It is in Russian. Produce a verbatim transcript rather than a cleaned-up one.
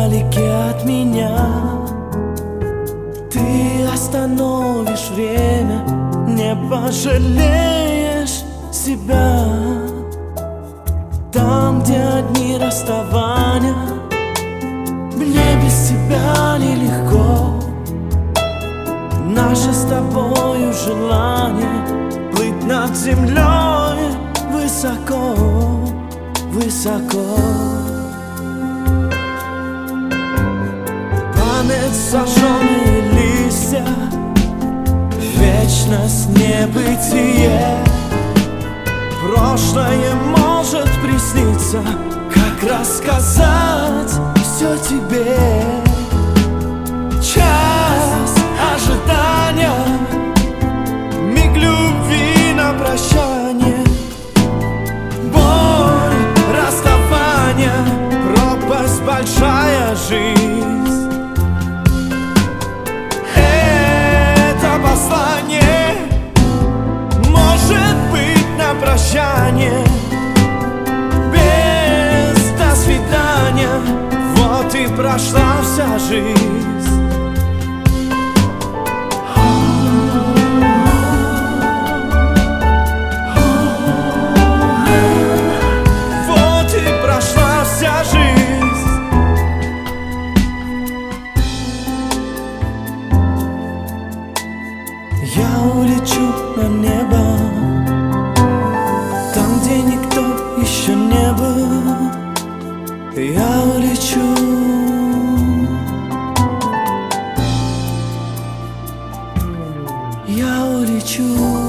вдалеке от меня. Ты остановишь время, не пожалеешь себя. Там, где одни расставания, мне без тебя нелегко. Наше с тобою желание плыть над землей высоко, высоко. Память, сожженные листья, вечность, небытие. Прошлое может присниться, как рассказать все тебе. Час ожидания, миг любви на прощание. Боль расставания, пропасть, большая жизнь. Это послание может быть на прощание, без до свидания. Вот и прошла вся жизнь. Вот и прошла вся жизнь. Я улечу на небо, там, где никто еще не был. Я улечу. Я улечу.